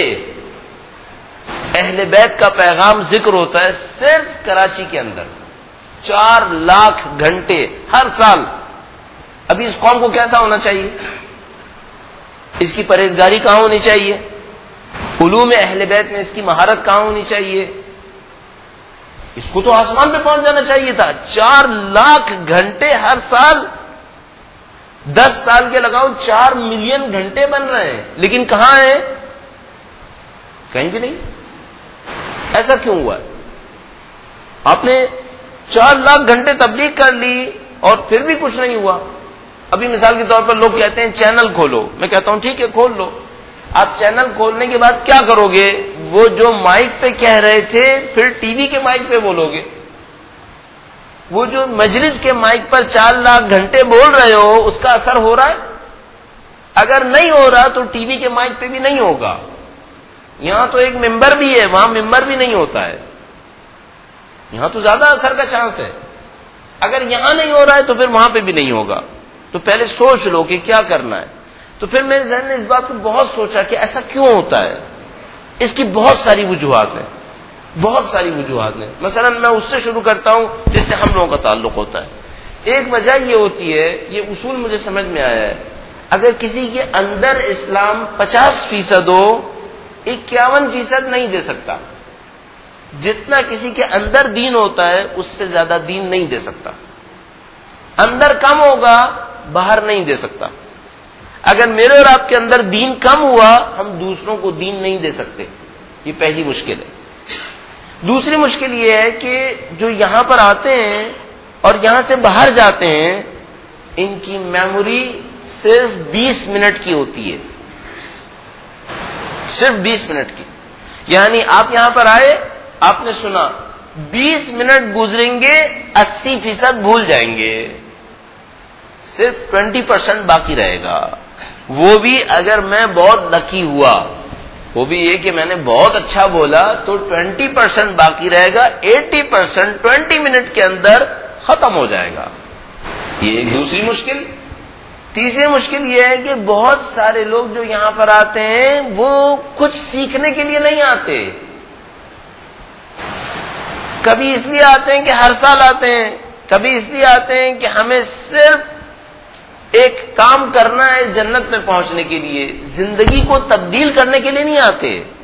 اہل بیت کا پیغام ذکر ہوتا ہے صرف کراچی کے اندر، چار لاکھ گھنٹے ہر سال. ابھی اس قوم کو کیسا ہونا چاہیے؟ اس کی پرہیزگاری کہاں ہونی چاہیے؟ علوم اہل بیت میں اس کی مہارت کہاں ہونی چاہیے؟ اس کو تو آسمان پہ پہنچ جانا چاہیے تھا. چار لاکھ گھنٹے ہر سال، دس سال کے لگاؤ چار ملین گھنٹے بن رہے ہیں، لیکن کہاں ہیں؟ کہیں بھی نہیں. ایسا کیوں ہوا ہے؟ آپ نے چار لاکھ گھنٹے تبلیغ کر لی اور پھر بھی کچھ نہیں ہوا. ابھی مثال کے طور پر لوگ کہتے ہیں چینل کھولو، میں کہتا ہوں ٹھیک ہے کھول لو. آپ چینل کھولنے کے بعد کیا کرو گے؟ وہ جو مائک پہ کہہ رہے تھے پھر ٹی وی کے مائک پہ بولو گے. وہ جو مجلس کے مائک پر چار لاکھ گھنٹے بول رہے ہو اس کا اثر ہو رہا ہے؟ اگر نہیں ہو رہا تو ٹی وی کے مائک پہ بھی نہیں ہوگا. یہاں تو ایک ممبر بھی ہے، وہاں ممبر بھی نہیں ہوتا ہے. یہاں تو زیادہ اثر کا چانس ہے. اگر یہاں نہیں ہو رہا ہے تو پھر وہاں پہ بھی نہیں ہوگا. تو پہلے سوچ لو کہ کیا کرنا ہے. تو پھر میرے ذہن نے اس بات کو بہت سوچا کہ ایسا کیوں ہوتا ہے. اس کی بہت ساری وجوہات ہیں، بہت ساری وجوہات ہیں. مثلا میں اس سے شروع کرتا ہوں جس سے ہم لوگوں کا تعلق ہوتا ہے. ایک وجہ یہ ہوتی ہے، یہ اصول مجھے سمجھ میں آیا ہے، اگر کسی کے اندر اسلام پچاس فیصد ہو اکیاون فیصد نہیں دے سکتا. جتنا کسی کے اندر دین ہوتا ہے اس سے زیادہ دین نہیں دے سکتا. اندر کم ہوگا باہر نہیں دے سکتا. اگر میرے اور آپ کے اندر دین کم ہوا ہم دوسروں کو دین نہیں دے سکتے. یہ پہلی مشکل ہے. دوسری مشکل یہ ہے کہ جو یہاں پر آتے ہیں اور یہاں سے باہر جاتے ہیں ان کی میموری صرف بیس منٹ کی ہوتی ہے، صرف بیس منٹ کی. یعنی آپ یہاں پر آئے، آپ نے سنا، بیس منٹ گزریں گے اسی فیصد بھول جائیں گے، صرف ٹوینٹی پرسینٹ باقی رہے گا. وہ بھی اگر میں بہت لکی ہوا، وہ بھی یہ کہ میں نے بہت اچھا بولا تو ٹوینٹی پرسینٹ باقی رہے گا. ایٹی پرسینٹ ٹوینٹی منٹ کے اندر ختم ہو جائے گا. یہ ایک دوسری مشکل. تیسری مشکل یہ ہے کہ بہت سارے لوگ جو یہاں پر آتے ہیں وہ کچھ سیکھنے کے لیے نہیں آتے. کبھی اس لیے آتے ہیں کہ ہر سال آتے ہیں، کبھی اس لیے آتے ہیں کہ ہمیں صرف ایک کام کرنا ہے جنت میں پہنچنے کے لیے، زندگی کو تبدیل کرنے کے لیے نہیں آتے.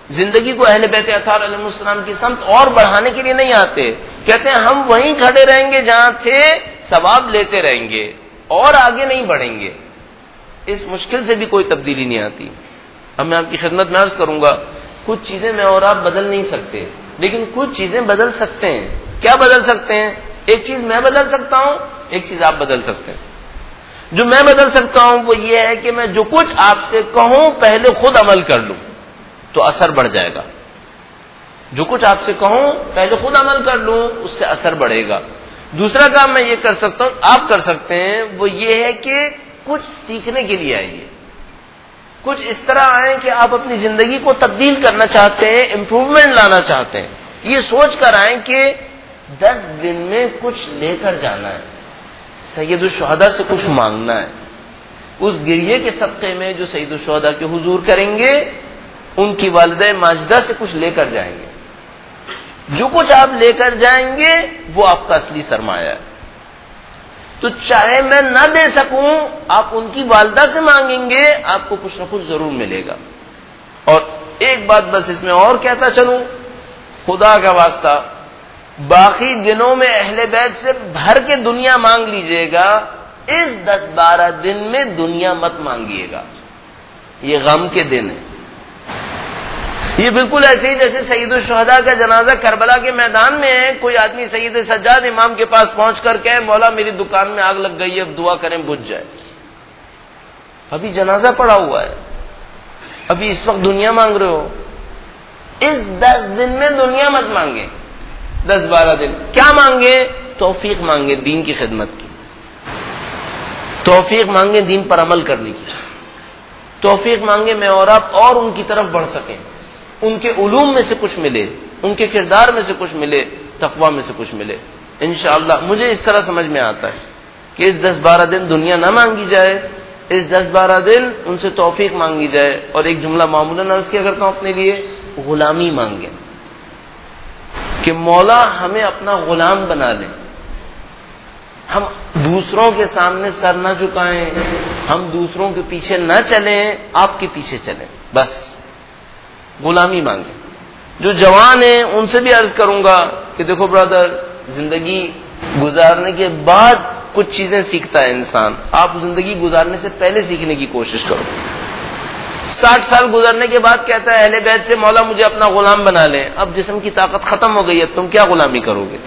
زندگی کو اہل بیت اطہار علیہ السلام کی سمت اور بڑھانے کے لیے نہیں آتے، کہتے ہیں ہم وہیں کھڑے رہیں گے جہاں تھے، ثواب لیتے رہیں گے اور آگے نہیں بڑھیں گے۔ اس مشکل سے بھی کوئی تبدیلی نہیں آتی۔ اب میں آپ کی خدمت میں عرض کروں گا، کچھ چیزیں میں اور آپ بدل نہیں سکتے، لیکن کچھ چیزیں بدل سکتے ہیں۔ کیا بدل سکتے ہیں؟ ایک چیز میں بدل سکتا ہوں، ایک چیز آپ بدل سکتے ہیں۔ جو میں بدل سکتا ہوں وہ یہ ہے کہ میں جو کچھ آپ سے کہوں پہلے خود عمل کر لوں تو اثر بڑھ جائے گا۔ جو کچھ آپ سے کہوں پہلے خود عمل کر لوں، اس سے اثر بڑھے گا۔ دوسرا کام میں یہ کر سکتا ہوں، آپ کر سکتے ہیں، وہ یہ ہے کہ کچھ سیکھنے کے لیے آئیے، کچھ اس طرح آئیں کہ آپ اپنی زندگی کو تبدیل کرنا چاہتے ہیں، امپروومنٹ لانا چاہتے ہیں، یہ سوچ کر آئیں کہ دس دن میں کچھ لے کر جانا ہے، سید الشہداء سے کچھ مانگنا ہے۔ اس گریے کے صدقے میں جو سید الشہداء کے حضور کریں گے، ان کی والدہ ماجدہ سے کچھ لے کر جائیں گے۔ جو کچھ آپ لے کر جائیں گے وہ آپ کا اصلی سرمایہ ہے۔ تو چاہے میں نہ دے سکوں، آپ ان کی والدہ سے مانگیں گے، آپ کو کچھ نہ کچھ ضرور ملے گا۔ اور ایک بات بس اس میں اور کہتا چلوں، خدا کا واسطہ، باقی دنوں میں اہل بیت سے بھر کے دنیا مانگ لیجئے گا، اس دس بارہ دن میں دنیا مت مانگیے گا، یہ غم کے دن ہے۔ یہ بالکل ایسے ہی جیسے سید الشہداء کا جنازہ کربلا کے میدان میں ہے، کوئی آدمی سید سجاد امام کے پاس پہنچ کر کہے مولا میری دکان میں آگ لگ گئی ہے، اب دعا کریں بجھ جائے۔ ابھی جنازہ پڑا ہوا ہے، ابھی اس وقت دنیا مانگ رہے ہو، اس دس دن میں دنیا مت مانگے۔ دس بارہ دن کیا مانگے؟ توفیق مانگے دین کی خدمت کی، توفیق مانگے دین پر عمل کرنے کی، توفیق مانگے میں اور آپ اور ان کی طرف بڑھ سکیں، ان کے علوم میں سے کچھ ملے، ان کے کردار میں سے کچھ ملے، تقویٰ میں سے کچھ ملے۔ انشاءاللہ مجھے اس طرح سمجھ میں آتا ہے کہ اس دس بارہ دن دنیا نہ مانگی جائے، اس دس بارہ دن ان سے توفیق مانگی جائے، اور ایک جملہ معمولاً عرض کیا کرتا ہوں اپنے لیے، غلامی مانگیں کہ مولا ہمیں اپنا غلام بنا لیں، ہم دوسروں کے سامنے سر نہ جھکائیں، ہم دوسروں کے پیچھے نہ چلیں، آپ کے پیچھے چلیں، بس غلامی مانگیں۔ جو جوان ہیں ان سے بھی عرض کروں گا کہ دیکھو برادر، زندگی گزارنے کے بعد کچھ چیزیں سیکھتا ہے انسان، آپ زندگی گزارنے سے پہلے سیکھنے کی کوشش کرو۔ ساٹھ سال گزرنے کے بعد کہتا ہے اہل بیت سے مولا مجھے اپنا غلام بنا لیں، اب جسم کی طاقت ختم ہو گئی ہے، تم کیا غلامی کرو گے؟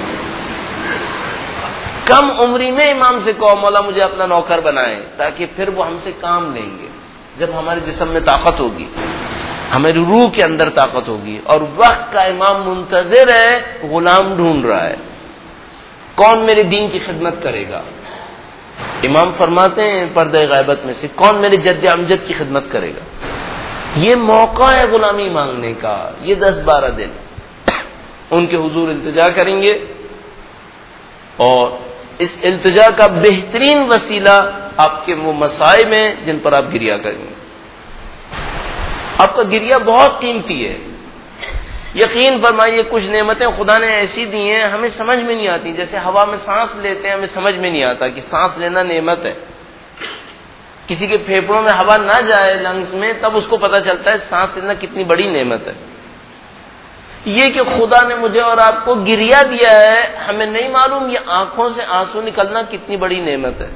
کم عمری میں امام سے کہو مولا مجھے اپنا نوکر بنائیں، تاکہ پھر وہ ہم سے کام لیں گے۔ جب ہمارے جسم میں طاقت ہوگی، ہماری روح کے اندر طاقت ہوگی، اور وقت کا امام منتظر ہے، غلام ڈھونڈ رہا ہے، کون میرے دین کی خدمت کرے گا؟ امام فرماتے ہیں پردہ غیبت میں سے، کون میرے جد امجد کی خدمت کرے گا؟ یہ موقع ہے غلامی مانگنے کا، یہ دس بارہ دن ان کے حضور التجا کریں گے، اور اس التجا کا بہترین وسیلہ آپ کے وہ مسائب ہیں جن پر آپ گریہ کریں گے۔ آپ کا گریہ بہت قیمتی ہے، یقین فرمائیے کچھ نعمتیں خدا نے ایسی دی ہیں ہمیں سمجھ میں نہیں آتی، جیسے ہوا میں سانس لیتے ہیں ہمیں سمجھ میں نہیں آتا کہ سانس لینا نعمت ہے، کسی کے پھیپھڑوں میں ہوا نہ جائے لنگس میں تب اس کو پتا چلتا ہے سانس لینا کتنی بڑی نعمت ہے۔ یہ کہ خدا نے مجھے اور آپ کو گریہ دیا ہے، ہمیں نہیں معلوم یہ آنکھوں سے آنسو نکلنا کتنی بڑی نعمت ہے۔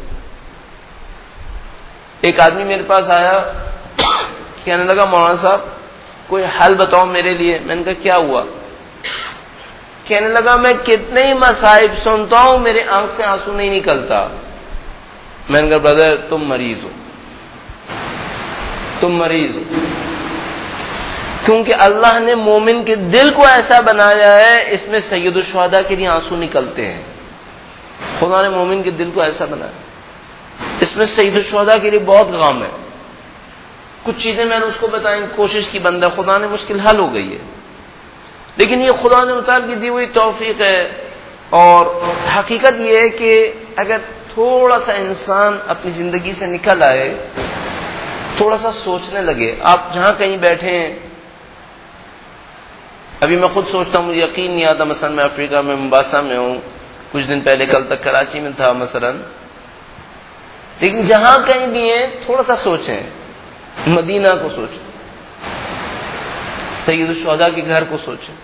ایک آدمی میرے پاس آیا، کہنے لگا مولانا صاحب کوئی حل بتاؤ میرے لیے۔ میں نے کہا کیا ہوا؟ کہنے لگا میں کتنے ہی مصائب سنتا ہوں میرے آنکھ سے آنسو نہیں نکلتا۔ میں نے کہا برادر تم مریض ہو، تم مریض ہو، کیونکہ اللہ نے مومن کے دل کو ایسا بنایا ہے، اس میں سید الشہداء کے لیے آنسو نکلتے ہیں۔ خدا نے مومن کے دل کو ایسا بنایا، اس میں سید الشہداء کے لیے بہت غم ہے۔ کچھ چیزیں میں نے اس کو بتائیں، کوشش کی بندہ، خدا نے مشکل حل ہو گئی ہے، لیکن یہ خدا نے متعلق کی دی ہوئی توفیق ہے۔ اور حقیقت یہ ہے کہ اگر تھوڑا سا انسان اپنی زندگی سے نکل آئے، تھوڑا سا سوچنے لگے، آپ جہاں کہیں بیٹھے ہیں، ابھی میں خود سوچتا ہوں، مجھے یقین نہیں آتا، مثلا میں افریقہ میں ممباسا میں ہوں، کچھ دن پہلے کل تک کراچی میں تھا مثلا، لیکن جہاں کہیں بھی ہیں تھوڑا سا سوچیں، مدینہ کو سوچیں، سید الشہداء کے گھر کو سوچیں،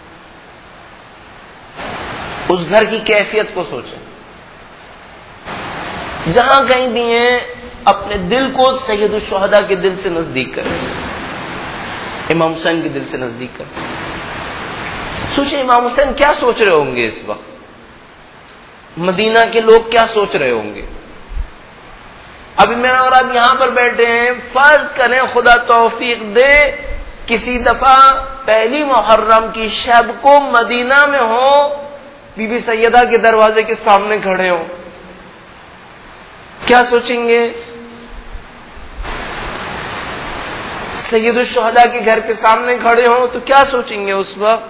اس گھر کی کیفیت کو سوچیں، جہاں کہیں بھی ہیں اپنے دل کو سید الشہداء کے دل سے نزدیک کریں، امام حسین کے دل سے نزدیک کریں. سوچیں امام حسین کیا سوچ رہے ہوں گے اس وقت، مدینہ کے لوگ کیا سوچ رہے ہوں گے. ابھی میں اور آپ یہاں پر بیٹھے ہیں، فرض کریں خدا توفیق دے کسی دفعہ پہلی محرم کی شب کو مدینہ میں ہو، بی بی سیدہ کے دروازے کے سامنے کھڑے ہوں، کیا سوچیں گے؟ سید الشہداء کے گھر کے سامنے کھڑے ہوں تو کیا سوچیں گے اس وقت؟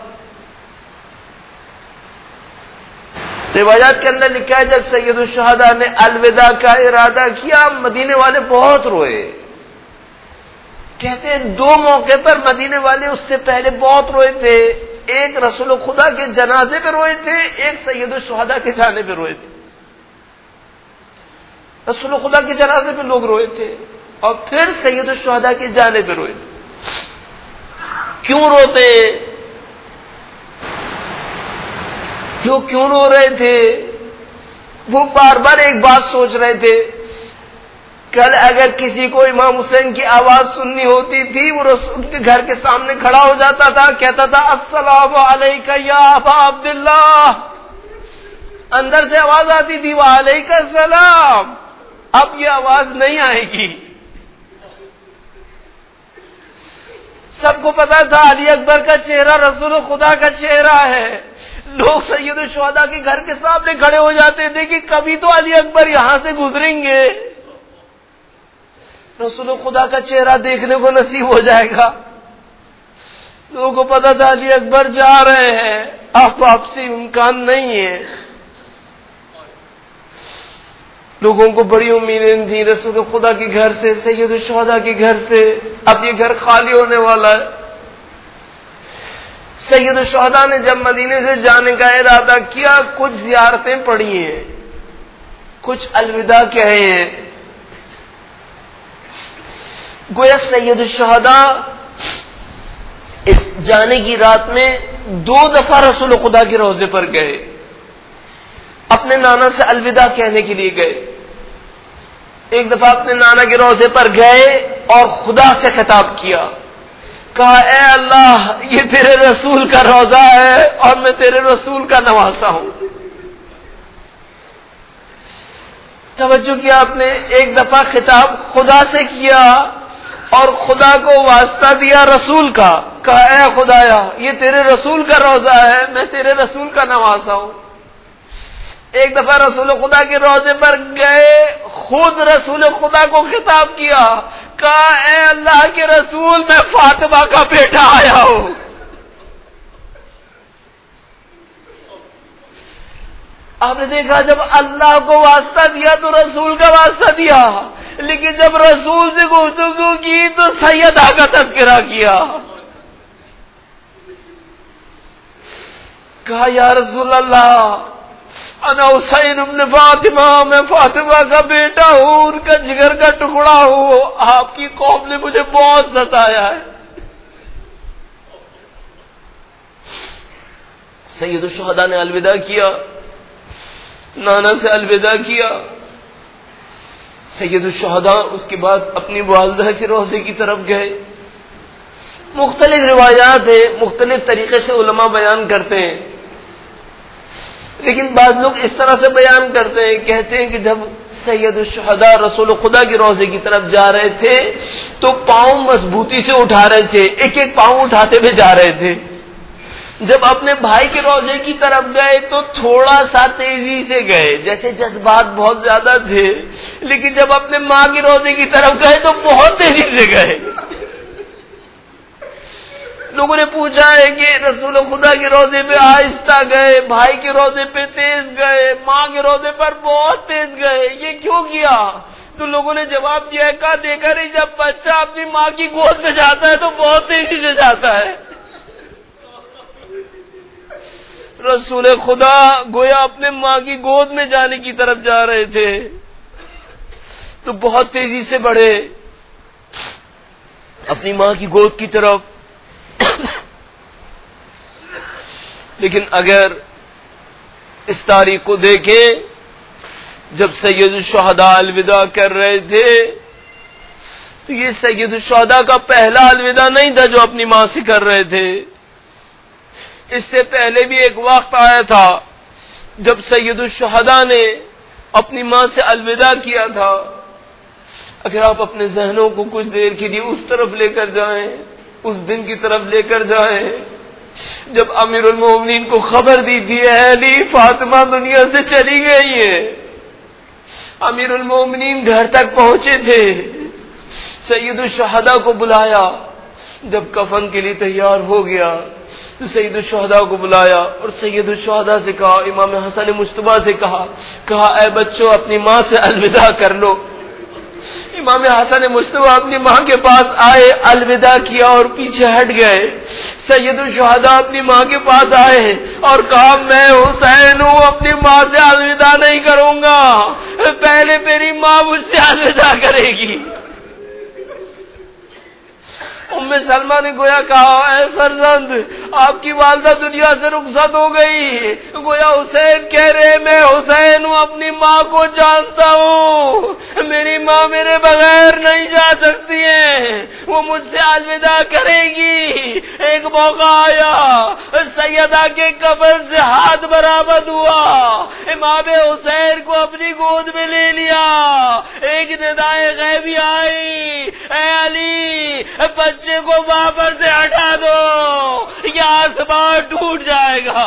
روایات کے اندر لکھا ہے جب سید الشہداء نے الوداع کا ارادہ کیا مدینے والے بہت روئے. کہتے ہیں دو موقع پر مدینے والے اس سے پہلے بہت روئے تھے، ایک رسول خدا کے جنازے پہ روئے تھے، ایک سید الشہداء کے جانے پہ روئے تھے. رسول خدا کے جنازے پہ لوگ روئے تھے اور پھر سید الشہداء کے جانے پہ روئے تھے. کیوں روتے؟ لوگ کیوں رو رہے تھے؟ وہ بار بار ایک بات سوچ رہے تھے، کل اگر کسی کو امام حسین کی آواز سننی ہوتی تھی وہ رسول کے گھر کے سامنے کھڑا ہو جاتا تھا، کہتا تھا السلام علیکہ یا ابا عبداللہ. اندر سے آواز آتی تھی وعلیکہ السلام. اب یہ آواز نہیں آئے گی. سب کو پتا تھا علی اکبر کا چہرہ رسول خدا کا چہرہ ہے. لوگ سید الشہداء کے گھر کے سامنے کھڑے ہو جاتے تھے کہ کبھی تو علی اکبر یہاں سے گزریں گے، رسول خدا کا چہرہ دیکھنے کو نصیب ہو جائے گا. لوگوں کو پتا تھا علی اکبر جا رہے ہیں، اب واپسی امکان نہیں ہے. لوگوں کو بڑی امیدیں تھیں رسول خدا کے گھر سے، سید الشہداء کے گھر سے. اب یہ گھر خالی ہونے والا ہے. سید الشہداء نے جب مدینے سے جانے کا ارادہ کیا کچھ زیارتیں پڑھی ہیں، کچھ الوداع کہے ہیں. گویا سید الشہداء اس جانے کی رات میں دو دفعہ رسول خدا کے روضے پر گئے، اپنے نانا سے الوداع کہنے کے لیے گئے. ایک دفعہ اپنے نانا کے روضے پر گئے اور خدا سے خطاب کیا، کہا اے اللہ یہ تیرے رسول کا روضہ ہے اور میں تیرے رسول کا نواسا ہوں. توجہ کیا آپ نے، ایک دفعہ خطاب خدا سے کیا اور خدا کو واسطہ دیا رسول کا، کہا اے خدایا یہ تیرے رسول کا روضہ ہے، میں تیرے رسول کا نواسا ہوں. ایک دفعہ رسول خدا کے روضے پر گئے، خود رسول خدا کو خطاب کیا، کہا اے اللہ کے رسول میں فاطمہ کا بیٹا آیا ہوں. آپ نے دیکھا جب اللہ کو واسطہ دیا تو رسول کا واسطہ دیا، لیکن جب رسول سے گفتگو کی تو سیدہ کا تذکرہ کیا. کہا یا رسول اللہ انا حسین ابن فاطمہ، میں فاطمہ کا بیٹا ہوں، ان کا جگر کا ٹکڑا ہوں، آپ کی قوم نے مجھے بہت ستایا ہے. سید الشہداء نے الوداع کیا، نانا سے الوداع کیا. سید الشہداء اس کے بعد اپنی والدہ کے روضے کی طرف گئے. مختلف روایات ہیں، مختلف طریقے سے علماء بیان کرتے ہیں، لیکن بعض لوگ اس طرح سے بیان کرتے ہیں، کہتے ہیں کہ جب سید الشہداء رسول خدا کے روضے کی طرف جا رہے تھے تو پاؤں مضبوطی سے اٹھا رہے تھے، ایک ایک پاؤں اٹھاتے ہوئے جا رہے تھے. جب اپنے بھائی کے روضے کی طرف گئے تو تھوڑا سا تیزی سے گئے، جیسے جذبات بہت زیادہ تھے. لیکن جب اپنے ماں کے روضے کی طرف گئے تو بہت تیزی سے گئے. لوگوں نے پوچھا ہے کہ رسول خدا کے روضے پہ آہستہ گئے، بھائی کے روضے پہ تیز گئے، ماں کے روضے پر بہت تیز گئے، یہ کیوں کیا؟ تو لوگوں نے جواب دیا، کہا دیکھا نہیں جب بچہ اپنی ماں کی گود میں جاتا ہے تو بہت تیزی سے جاتا ہے. رسول خدا گویا اپنے ماں کی گود میں جانے کی طرف جا رہے تھے تو بہت تیزی سے بڑھے اپنی ماں کی گود کی طرف. لیکن اگر اس تاریخ کو دیکھیں، جب سید الشہداء الوداع کر رہے تھے تو یہ سید الشہداء کا پہلا الوداع نہیں تھا جو اپنی ماں سے کر رہے تھے. اس سے پہلے بھی ایک وقت آیا تھا جب سید الشہداء نے اپنی ماں سے الوداع کیا تھا. اگر آپ اپنے ذہنوں کو کچھ دیر کے لیے اس طرف لے کر جائیں، اس دن کی طرف لے کر جائیں جب امیر المومنین کو خبر دی تھی اے علی فاطمہ دنیا سے چلی گئی ہے. امیر المومنین گھر تک پہنچے تھے، سید الشہداء کو بلایا. جب کفن کے لیے تیار ہو گیا تو سید الشہداء کو بلایا اور سید الشہداء سے کہا، امام حسن مجتبیٰ سے کہا کہا اے بچوں اپنی ماں سے الوداع کر لو. امام حسن مجتبیٰ اپنی ماں کے پاس آئے، الوداع کیا اور پیچھے ہٹ گئے. سید الشہداء اپنی ماں کے پاس آئے اور کہا میں حسین ہوں، اپنی ماں سے الوداع نہیں کروں گا، پہلے میری ماں مجھ سے الوداع کرے گی. ام سلمہ نے گویا کہا اے فرزند آپ کی والدہ دنیا سے رخصت ہو گئی. گویا حسین کہہ رہے میں حسین ہوں، اپنی ماں کو جانتا ہوں، میری ماں میرے بغیر نہیں جا سکتی ہے، وہ مجھ سے الوداع کرے گی. ایک موقع آیا سیدہ کے قبر سے ہاتھ برآمد ہوا، امام حسین کو اپنی گود میں لے لیا. ایک ندائے غیبی آئی اے علی بچے کو واپس سے ہٹا دو یا آسمان ٹوٹ جائے گا.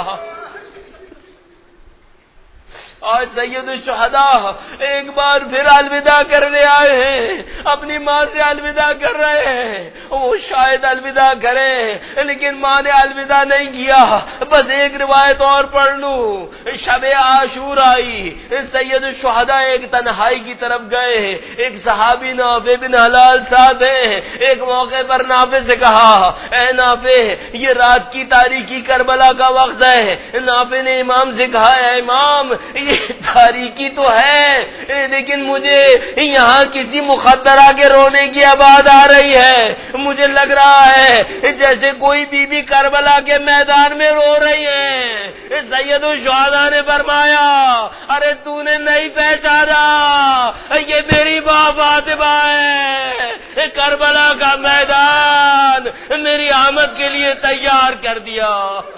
آج سید الشہداء ایک بار پھر الوداع کرنے آئے ہیں، اپنی ماں سے الوداع کر رہے ہیں. وہ شاید الوداع کریں لیکن ماں نے الوداع نہیں کیا. بس ایک روایت اور پڑھ لوں. شب عاشور آئی، سید الشہداء ایک تنہائی کی طرف گئے، ایک صحابی نافع بن حلال ساتھ ہیں. ایک موقع پر نافع سے کہا اے نافع یہ رات کی تاریکی کربلا کا وقت ہے. نافع نے امام سے کہا اے امام تاریکی تو ہے لیکن مجھے یہاں کسی مخدرہ کے رونے کی آواز آ رہی ہے. مجھے لگ رہا ہے جیسے کوئی بی بی کربلا کے میدان میں رو رہی ہے. سید الشہداء نے فرمایا ارے تو نے نہیں پہچانا، یہ میری ماں فاطمہ ہے. کربلا کا میدان میری آمد کے لیے تیار کر دیا.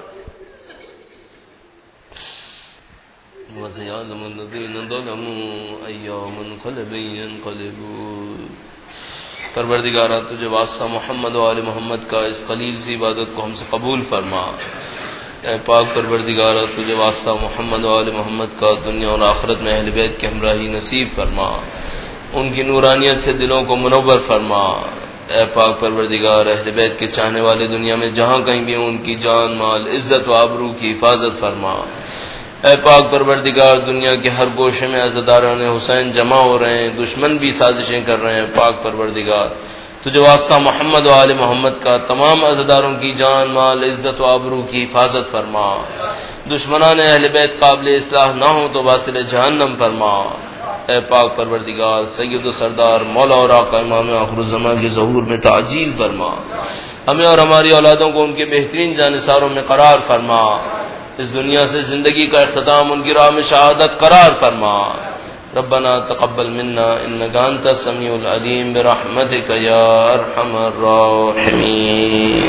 وَسَيَعْلَمُ الَّذِينَ ظَلَمُوا أَيَّ مُنقَلِبٍ يَنقَلِبُونَ. پروردگارا تجھے واسطہ محمد و آل محمد کا اس قلیل سی عبادت کو ہم سے قبول فرما. اے پاک پروردگارا تجھے واسطہ محمد و آل محمد کا دنیا اور آخرت میں اہل بیت کی ہمراہی نصیب فرما، ان کی نورانیت سے دلوں کو منور فرما. اے پاک پروردگار اہل بیت کے چاہنے والے دنیا میں جہاں کہیں بھی ان کی جان مال عزت و آبرو کی حفاظت فرما. اے پاک پروردگار دنیا کے ہر گوشے میں عزاداران حسین جمع ہو رہے ہیں، دشمن بھی سازشیں کر رہے ہیں. پاک پروردگار تجھے واسطہ محمد و آل محمد کا تمام عزاداروں کی جان مال عزت و آبرو کی حفاظت فرما. دشمنان اہل بیت قابل اصلاح نہ ہوں تو واصل جہنم فرما. اے پاک پروردگار سید و سردار مولا اور آقا امام آخر الزمان کے ظہور میں تعجیل فرما. ہمیں اور ہماری اولادوں کو ان کے بہترین جانثاروں میں قرار فرما. اس دنیا سے زندگی کا اختتام ان کی راہ میں شہادت قرار فرما. ربنا تقبل منا انك انت السميع العليم برحمتك يا ارحم الراحمين.